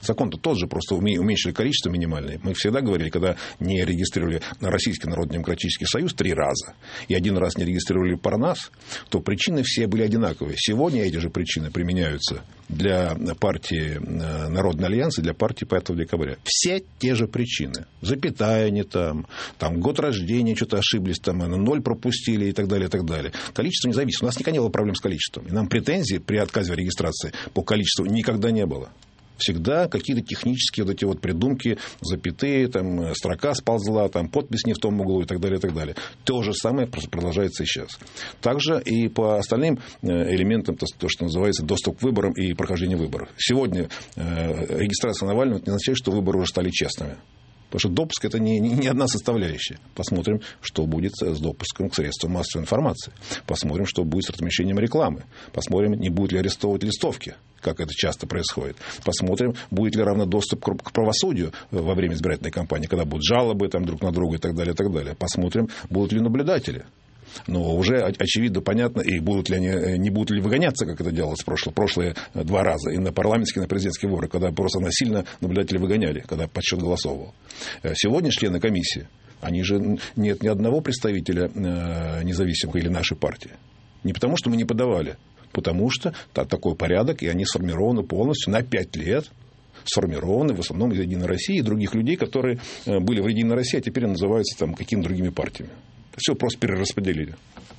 Закон-то тот же, просто уменьшили количество минимальное. Мы всегда говорили, когда не регистрировали Российский Народно-Демократический Союз 3 раза, и 1 раз не регистрировали Парнас, то причины все были одинаковые. Сегодня эти же причины применяются для партии Народный альянс и для партии 5 декабря. Все те же причины. Запятая не там год рождения что-то ошиблись, 0 пропустили и так далее, и так далее. Количество не зависит. У нас никогда не было проблем с количеством. И нам претензий при отказе в регистрации по количеству никогда не было. Всегда какие-то технические вот эти вот придумки, запятые, строка сползла, подпись не в том углу и так далее, и так далее. То же самое продолжается и сейчас. Также и по остальным элементам, то, что называется доступ к выборам и прохождение выборов. Сегодня регистрация Навального не означает, что выборы уже стали честными. Потому что допуск – это не одна составляющая. Посмотрим, что будет с допуском к средствам массовой информации. Посмотрим, что будет с размещением рекламы. Посмотрим, не будут ли арестовывать листовки, как это часто происходит. Посмотрим, будет ли равно доступ к правосудию во время избирательной кампании, когда будут жалобы друг на друга и так далее, и так далее. Посмотрим, будут ли наблюдатели. Но уже очевидно, понятно, и не будут ли выгоняться, как это делалось прошлые 2 раза, и на парламентские, и на президентские выборы, когда просто насильно наблюдатели выгоняли, когда подсчет голосов был. Сегодня члены комиссии, они же нет ни одного представителя независимого или нашей партии. Не потому, что мы не подавали, потому что такой порядок, и они сформированы полностью на 5 лет. Сформированы в основном из «Единой России» и других людей, которые были в «Единой России», а теперь называются какими-то другими партиями. Все просто перераспределили.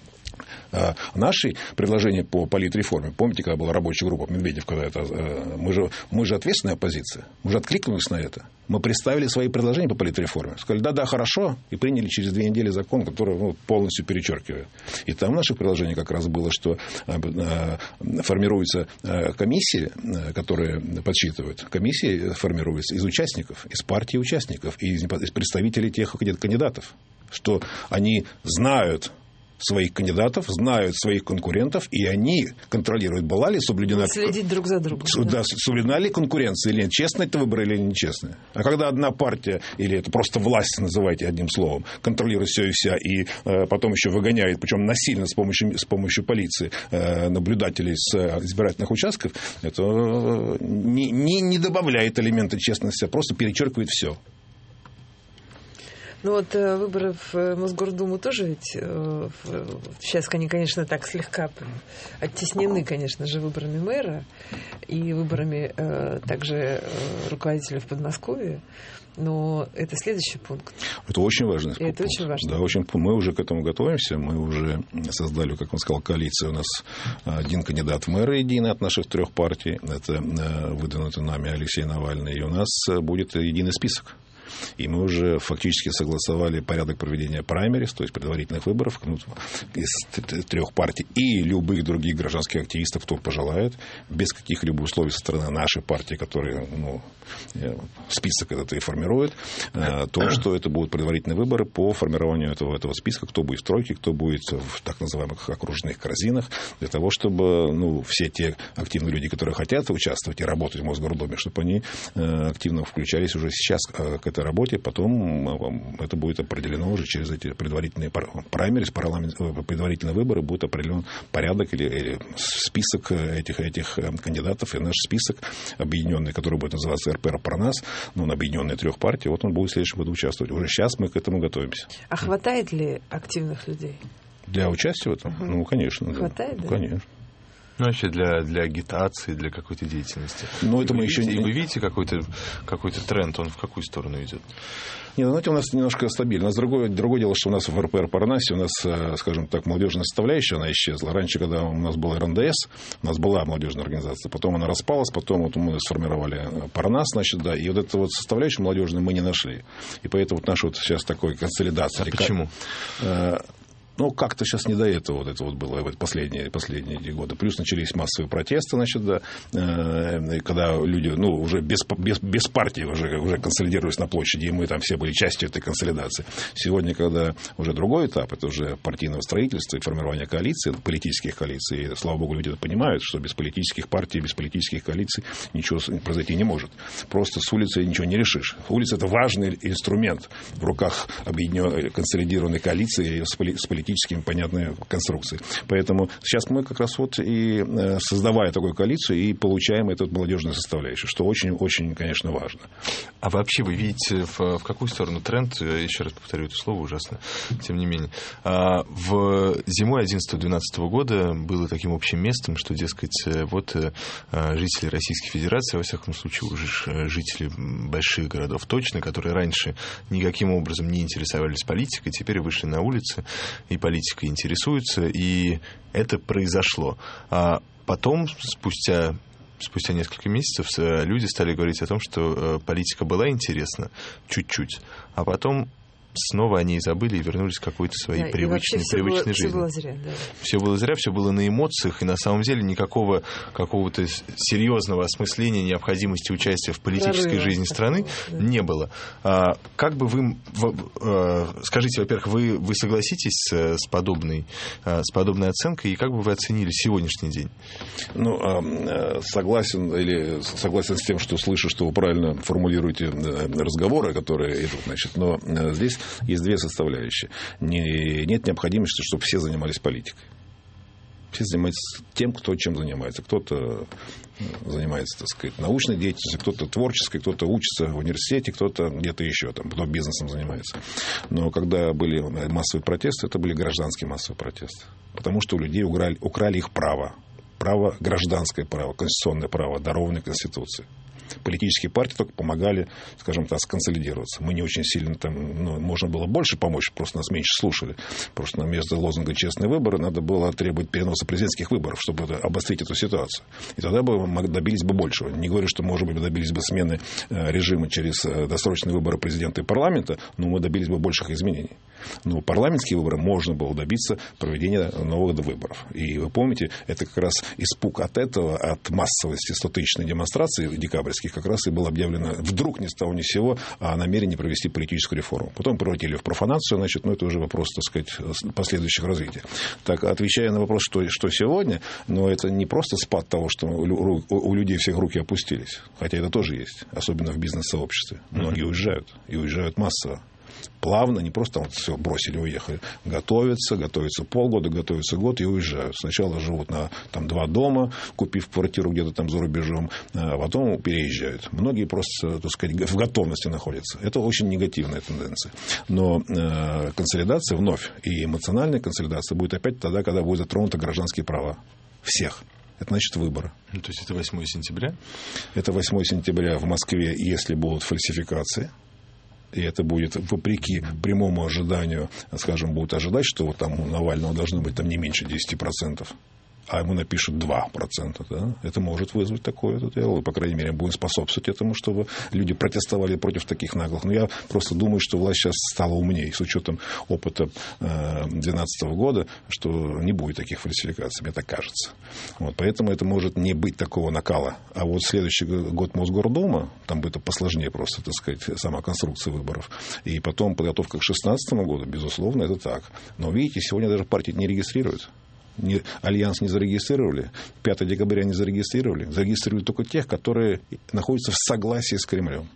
Наши предложения по политреформе, помните, когда была рабочая группа Медведев, мы же ответственная оппозиция, мы же откликнулись на это. Мы представили свои предложения по политреформе, сказали, да, хорошо, и приняли через 2 недели закон, который полностью перечеркивает. И там наше предложение как раз было, что формируются комиссии, которые подсчитывают. Комиссии формируются из участников, из партий участников, и из представителей тех кандидатов, что они знают своих кандидатов, знают своих конкурентов, и они контролируют, была ли соблюдена... Следить друг за другом. Да, соблюдена ли конкуренция или нет, честно это выборы или нечестно. А когда одна партия, или это просто власть, называйте одним словом, контролирует все и вся, и потом еще выгоняет, причем насильно с помощью полиции, наблюдателей с избирательных участков, это не добавляет элемента честности, а просто перечеркивает все. Выборы в Мосгордуму тоже ведь сейчас они, конечно, так слегка оттеснены, конечно же, выборами мэра и выборами также руководителей в Подмосковье. Но это следующий пункт. Это очень важный пункт. Это очень важно. Да, мы уже к этому готовимся. Мы уже создали, как он сказал, коалицию. У нас 1 кандидат в мэры единый от наших 3 партий. Это выдвинутый нами Алексей Навальный. И у нас будет единый список. И мы уже фактически согласовали порядок проведения праймерис, то есть предварительных выборов из 3 партий и любых других гражданских активистов, кто пожелает, без каких-либо условий со стороны нашей партии, которые список этот и формирует, то, что это будут предварительные выборы по формированию этого списка, кто будет в тройке, кто будет в так называемых окружных корзинах, для того, чтобы все те активные люди, которые хотят участвовать и работать в Мосгордуме, чтобы они активно включались уже сейчас к этой работе, потом это будет определено уже через эти предварительные праймерис, предварительные выборы, будет определен порядок или список этих кандидатов, и наш список объединенный, который будет называться РПР Парнас, он объединенный 3 партий, он будет в следующем году участвовать. Уже сейчас мы к этому готовимся. А хватает ли активных людей? Для участия в этом? Конечно. Хватает, да? Конечно. Вообще для агитации, для какой-то деятельности. Это мы еще вы видите какой-то тренд, он в какую сторону идет? Нет, знаете, у нас немножко стабильно. У нас другое дело, что у нас в РПР Парнасе у нас, скажем так, молодежная составляющая, она исчезла. Раньше, когда у нас был РНДС, у нас была молодежная организация, потом она распалась, потом мы сформировали Парнас, и эту составляющую молодежную мы не нашли. И поэтому наша сейчас такой консолидация. А почему? Как-то сейчас не до этого это было последние годы. Плюс начались массовые протесты, когда люди, уже без партии уже консолидировались на площади, и мы там все были частью этой консолидации. Сегодня, когда уже другой этап, это уже партийного строительства и формирования коалиций, политических коалиций, и, слава богу, люди это понимают, что без политических партий, без политических коалиций ничего произойти не может. Просто с улицы ничего не решишь. Улица – это важный инструмент в руках объединенной консолидированной коалиции с политической политическими понятные конструкции. Поэтому сейчас мы как раз вот и создавая такую коалицию, и получаем эту молодежную составляющую, что очень-очень, конечно, важно. А вообще вы видите в какую сторону тренд, еще раз повторю это слово ужасно, тем не менее, в зимой 11-12 года было таким общим местом, что, дескать, вот жители Российской Федерации, во всяком случае, уже жители больших городов точно, которые раньше никаким образом не интересовались политикой, теперь вышли на улицы и политикой интересуются, и это произошло. А потом, спустя несколько месяцев, люди стали говорить о том, что политика была интересна чуть-чуть, а потом снова они забыли и вернулись к какой-то своей привычной жизни. Все было зря, да. Все было зря, все было на эмоциях, и на самом деле никакого какого-то серьезного осмысления необходимости участия в политической жизни страны не было. Как бы вы, скажите, во-первых, вы согласитесь с подобной оценкой, и как бы вы оценили сегодняшний день? Согласен с тем, что слышу, что вы правильно формулируете разговоры, которые идут, значит, но здесь есть две составляющие. Нет необходимости, чтобы все занимались политикой. Все занимаются тем, кто чем занимается. Кто-то занимается, так сказать, научной деятельностью, кто-то творческой, кто-то учится в университете, кто-то где-то еще, кто бизнесом занимается. Но когда были массовые протесты, это были гражданские массовые протесты. Потому что у людей украли их право. Право, гражданское право, конституционное право, дарованное Конституцией. Политические партии только помогали, скажем так, сконсолидироваться. Мы не очень сильно можно было больше помочь, просто нас меньше слушали. Просто вместо лозунга «честные выборы» надо было требовать переноса президентских выборов, чтобы обострить эту ситуацию. И тогда бы мы добились бы большего. Не говорю, что, может быть, добились бы смены режима через досрочные выборы президента и парламента, но мы добились бы больших изменений. Но парламентские выборы можно было добиться проведения новых выборов. И вы помните, это как раз испуг от этого, от массовости 100-тысячной демонстрации декабрьских, как раз и было объявлено вдруг ни с того ни с сего о намерении провести политическую реформу. Потом превратили ее в профанацию, значит, это уже вопрос, так сказать, последующих развитий. Так, отвечая на вопрос, что сегодня, но это не просто спад того, что у людей всех руки опустились, хотя это тоже есть, особенно в бизнес-сообществе. Многие уезжают, и уезжают массово. Плавно, не просто вот все бросили, уехали. Готовятся полгода, готовятся год и уезжают. Сначала живут на 2 дома, купив квартиру где-то там за рубежом, а потом переезжают. Многие просто, так сказать, в готовности находятся. Это очень негативная тенденция. Но консолидация вновь, и эмоциональная консолидация будет опять тогда, когда будут затронуты гражданские права всех. Это значит выборы. То есть это 8 сентября? Это 8 сентября в Москве, если будут фальсификации. И это будет вопреки прямому ожиданию, скажем, будут ожидать, что там у Навального должно быть там не меньше 10%. А ему напишут 2%, да? Это может вызвать такое дело. По крайней мере, будем способствовать этому, чтобы люди протестовали против таких наглых. Но я просто думаю, что власть сейчас стала умнее, с учетом опыта 2012 года, что не будет таких фальсификаций, мне так кажется. Вот, поэтому это может не быть такого накала. А вот следующий год Мосгордума, там будет посложнее просто, так сказать, сама конструкция выборов. И потом подготовка к 2016 году, безусловно, это так. Но, видите, сегодня даже партии не регистрируют. Альянс не зарегистрировали, 5 декабря не зарегистрировали. Зарегистрировали только тех, которые находятся в согласии с Кремлем.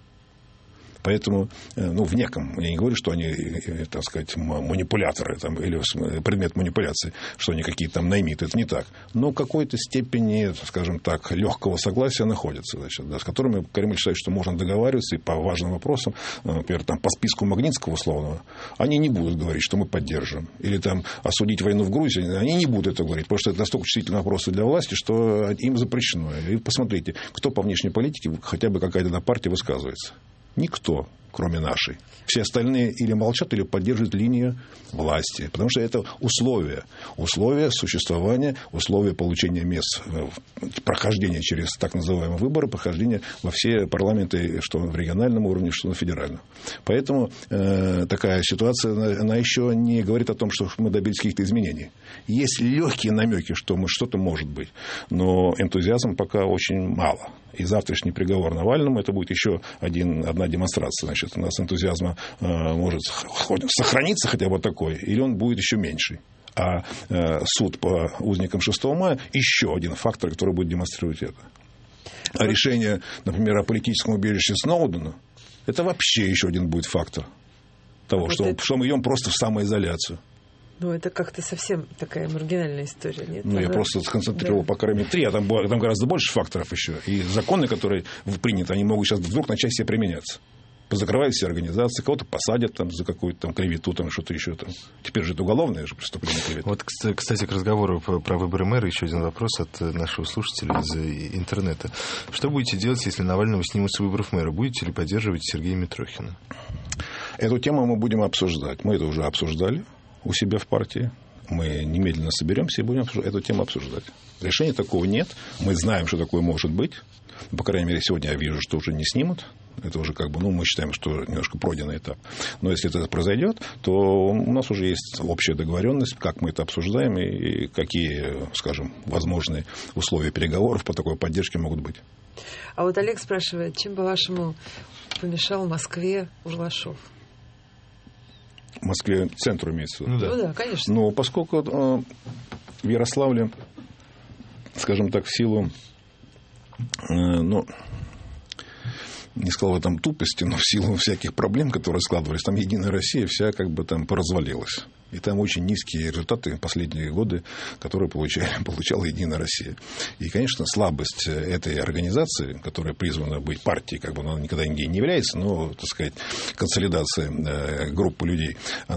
Поэтому, в неком, я не говорю, что они, так сказать, манипуляторы там, или предмет манипуляции, что они какие-то там наймиты, это не так. Но в какой-то степени, скажем так, легкого согласия находятся, значит, да, с которыми Кремль считает, что можно договариваться и по важным вопросам, например, там, по списку Магнитского условного, они не будут говорить, что мы поддерживаем. Или там осудить войну в Грузии, они не будут это говорить, потому что это настолько чувствительные вопросы для власти, что им запрещено. И посмотрите, кто по внешней политике, хотя бы какая-то партия высказывается. Никто, кроме нашей. Все остальные или молчат, или поддерживают линию власти. Потому что это условия. Условия существования, условия получения мест, прохождения через так называемые выборы, прохождения во все парламенты, что в региональном уровне, что на федеральном. Поэтому такая ситуация, она еще не говорит о том, что мы добились каких-то изменений. Есть легкие намеки, что что-то может быть. Но энтузиазма пока очень мало. И завтрашний приговор Навальному, это будет еще одна демонстрация. Значит, у нас энтузиазма может сохраниться хотя бы такой, или он будет еще меньший. А суд по узникам 6 мая еще один фактор, который будет демонстрировать это. А решение, например, о политическом убежище Сноудена, это вообще еще один будет фактор того, что мы идем просто в самоизоляцию. Ну, это как-то совсем такая маргинальная история, нет? Ну, я просто сконцентрировал, по крайней мере, 3, а там гораздо больше факторов еще. И законы, которые приняты, они могут сейчас вдруг начать себе применяться. Позакрывают все организации, кого-то посадят там за какую-то там клевету, там что-то еще там. Теперь же это уголовное же преступление клевета. Вот, кстати, к разговору про выборы мэра еще один вопрос от нашего слушателя из интернета. Что будете делать, если Навального снимут с выборов мэра? Будете ли поддерживать Сергея Митрохина? Эту тему мы будем обсуждать. Мы это уже обсуждали у себя в партии. Мы немедленно соберемся и будем эту тему обсуждать. Решения такого нет. Мы знаем, что такое может быть. По крайней мере, сегодня я вижу, что уже не снимут. Это уже как бы, мы считаем, что немножко пройденный этап. Но если это произойдет, то у нас уже есть общая договоренность, как мы это обсуждаем и какие, скажем, возможные условия переговоров по такой поддержке могут быть. А вот Олег спрашивает, чем, по-вашему, помешал Москве Урлашов? В Москве центру имеется в виду? Ну да, конечно. Но поскольку в Ярославле, скажем так, в силу, не сказал бы там тупости, но в силу всяких проблем, которые складывались, там Единая Россия вся как бы там поразвалилась. И там очень низкие результаты в последние годы, которые получала Единая Россия. И, конечно, слабость этой организации, которая призвана быть партией, как бы она никогда нигде не является, но, так сказать, консолидация группы людей,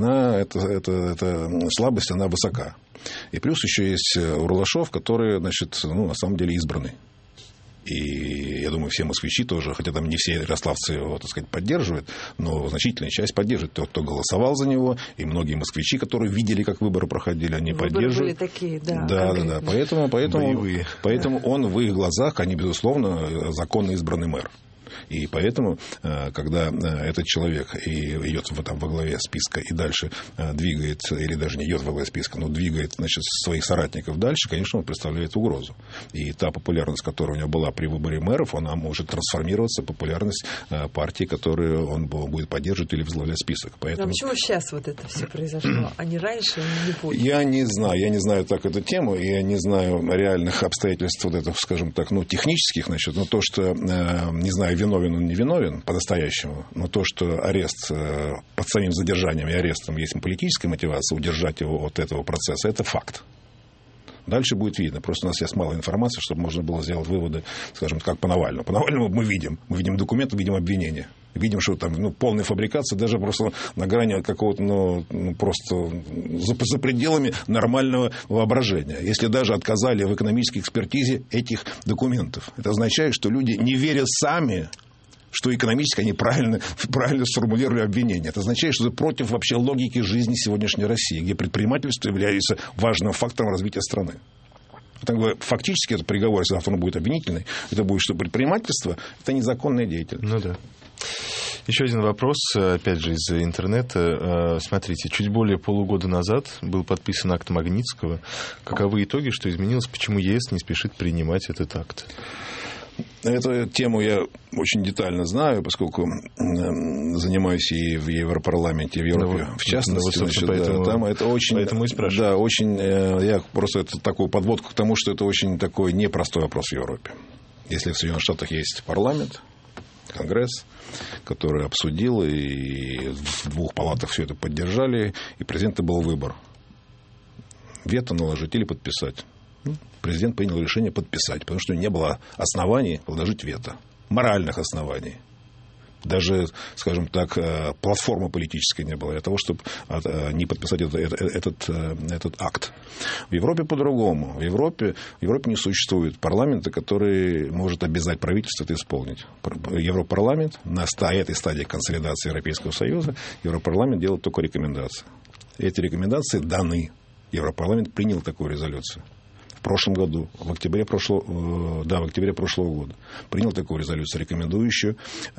эта слабость, она высока. И плюс еще есть Урлашов, который, значит, на самом деле избранный. И я думаю, все москвичи тоже, хотя там не все ярославцы его, так сказать, поддерживают, но значительная часть поддерживает. Тот, кто голосовал за него, и многие москвичи, которые видели, как выборы проходили, они поддерживают. Выборы были такие, да. Да. Поэтому он в их глазах, они, безусловно, законно избранный мэр. И поэтому, когда этот человек идет во главе списка и дальше двигает, или даже не идет во главе списка, но двигает, значит, своих соратников дальше, конечно, он представляет угрозу. И та популярность, которая у него была при выборе мэров, она может трансформироваться в популярность партии, которую он будет поддерживать или возглавлять список. Поэтому... Но почему сейчас вот это все произошло, а не раньше, а не позже? Я не знаю так эту тему, я не знаю реальных обстоятельств вот этого, скажем так, технических, значит, но то, что, не знаю, виновен он не виновен по-настоящему, но то, что арест под самим задержанием и арестом есть политическая мотивация, удержать его от этого процесса, это факт. Дальше будет видно. Просто у нас есть мало информации, чтобы можно было сделать выводы, скажем, как по Навальному. По Навальному мы видим документы, видим обвинения. Видим, что там полная фабрикация, даже просто на грани какого-то, просто за пределами нормального воображения. Если даже отказали в экономической экспертизе этих документов, это означает, что люди не верят сами, что экономически они правильно сформулировали обвинение. Это означает, что это против вообще логики жизни сегодняшней России, где предпринимательство является важным фактором развития страны. Фактически этот приговор, если завтра он будет обвинительный, это будет, что предпринимательство – это незаконная деятельность. Да. Еще один вопрос, опять же, из интернета. Смотрите, чуть более полугода назад был подписан акт Магнитского. Каковы итоги, что изменилось, почему ЕС не спешит принимать этот акт? Эту тему я очень детально знаю, поскольку занимаюсь и в Европарламенте, и в Европе, в частности. Там это очень, поэтому и спрашиваю. Да, очень. Я просто это такую подводку к тому, что это очень такой непростой вопрос в Европе. Если в Соединенных Штатах есть парламент, Конгресс, который обсудил, и в двух палатах все это поддержали, и президента был выбор: вето наложить или подписать. Президент принял решение подписать, потому что не было оснований положить вето. Моральных оснований. Даже, скажем так, платформы политической не было для того, чтобы не подписать этот акт. В Европе по-другому. В Европе не существует парламента, который может обязать правительство это исполнить. Европарламент на этой стадии консолидации Европейского Союза, Европарламент делает только рекомендации. Эти рекомендации даны. Европарламент принял такую резолюцию. В прошлом году, в октябре прошлого года, принял такую резолюцию, рекомендующую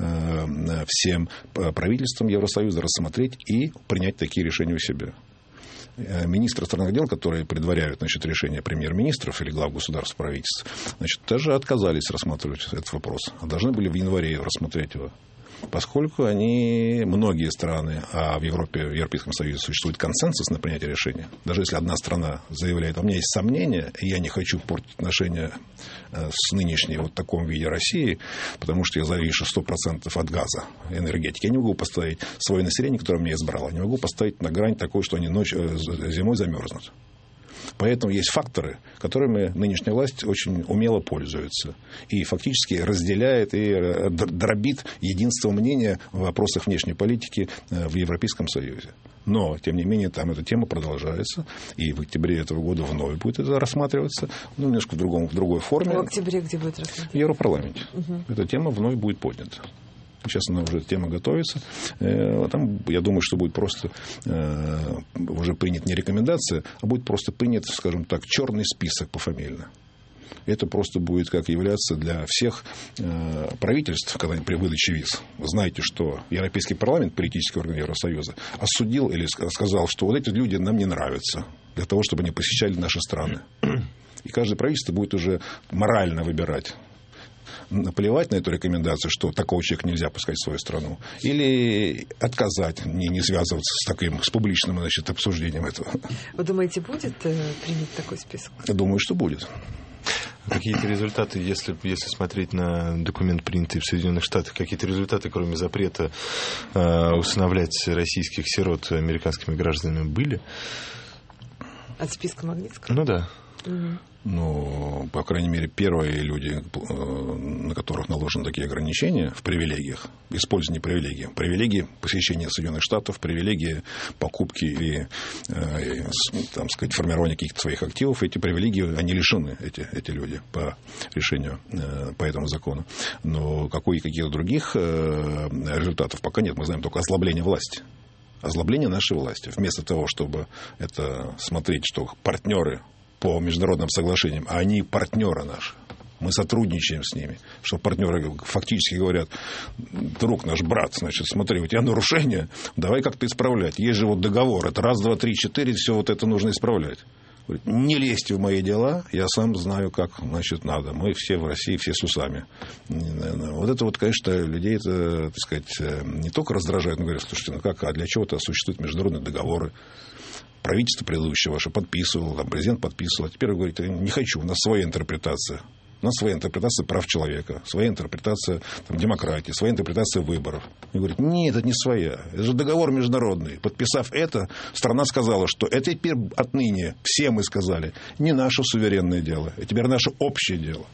всем правительствам Евросоюза рассмотреть и принять такие решения у себя. Министры иностранных дел, которые предваряют, значит, решения премьер-министров или глав государств, правительств, значит, даже отказались рассматривать этот вопрос. А должны были в январе рассмотреть его. поскольку многие страны, а в Европейском Союзе существует консенсус на принятие решения, даже если одна страна заявляет, у меня есть сомнения, и я не хочу портить отношения с нынешней вот в таком виде России, потому что я завишу 100% от газа, энергетики. Я не могу поставить свое население, которое меня избрало, не могу поставить на грань такой, что они зимой замерзнут. Поэтому есть факторы, которыми нынешняя власть очень умело пользуется и фактически разделяет и дробит единство мнения в вопросах внешней политики в Европейском Союзе. Но, тем не менее, там эта тема продолжается, и в октябре этого года вновь будет это рассматриваться, немножко в другой форме. В октябре где будет рассматриваться? В Европарламенте. Эта тема вновь будет поднята. Сейчас она уже, тема готовится. Там, я думаю, что будет просто уже принята не рекомендация, а будет просто принят, скажем так, черный список пофамильно. Это просто будет как являться для всех правительств, когда при выдаче виз. Вы знаете, что Европейский парламент, политический орган Евросоюза, осудил или сказал, что вот эти люди нам не нравятся, для того, чтобы они посещали наши страны. И каждое правительство будет уже морально выбирать, наплевать на эту рекомендацию, что такого человека нельзя пускать в свою страну, или отказать, не связываться с публичным, значит, обсуждением этого. Вы думаете, будет принят такой список? Я думаю, что будет. Какие-то результаты, если смотреть на документ, принятый в Соединенных Штатах, какие-то результаты, кроме запрета усыновлять российских сирот американскими гражданами, были? От списка Магнитского? Ну да. Ну, по крайней мере, первые люди, на которых наложены такие ограничения в привилегиях, использование привилегий. Привилегии посещения Соединенных Штатов, привилегии покупки или, там сказать, формирования каких-то своих активов. Эти привилегии, они лишены, эти люди, по решению, по этому закону. Но каких-то других результатов пока нет. Мы знаем только ослабление власти. Озлобление нашей власти. Вместо того, чтобы это смотреть, что партнеры по международным соглашениям, а они партнеры наши. Мы сотрудничаем с ними. Что партнеры фактически говорят, друг наш, брат, значит, смотри, у тебя нарушение, давай как-то исправлять. Есть же вот договор, это 1, 2, 3, 4, все вот это нужно исправлять. Не лезьте в мои дела, я сам знаю, как, значит, надо. Мы все в России, все с усами. Вот это вот, конечно, людей, это, так сказать, не только раздражает, но говорят, слушайте, ну как, а для чего-то существуют международные договоры. Правительство предыдущее ваше подписывало, там президент подписывал. А теперь вы говорите, не хочу, у нас своя интерпретация. У нас своя интерпретация прав человека, своя интерпретация там, демократии, своя интерпретация выборов. И говорит, нет, это не своя. Это же договор международный. Подписав это, страна сказала, что это теперь отныне, все мы сказали, не наше суверенное дело. Это теперь наше общее дело.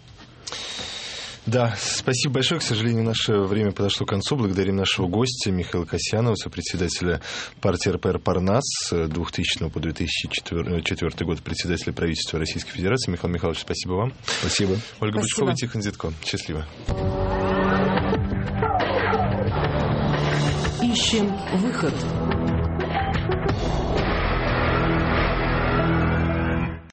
Да, спасибо большое. К сожалению, наше время подошло к концу. Благодарим нашего гостя Михаила Касьянова, сопредседателя партии РПР «Парнас» 2000 по 2004 год, председателя правительства Российской Федерации. Михаил Михайлович, спасибо вам. Спасибо. Ольга Бычкова, Тихон Зитко. Счастливо. Ищем выход.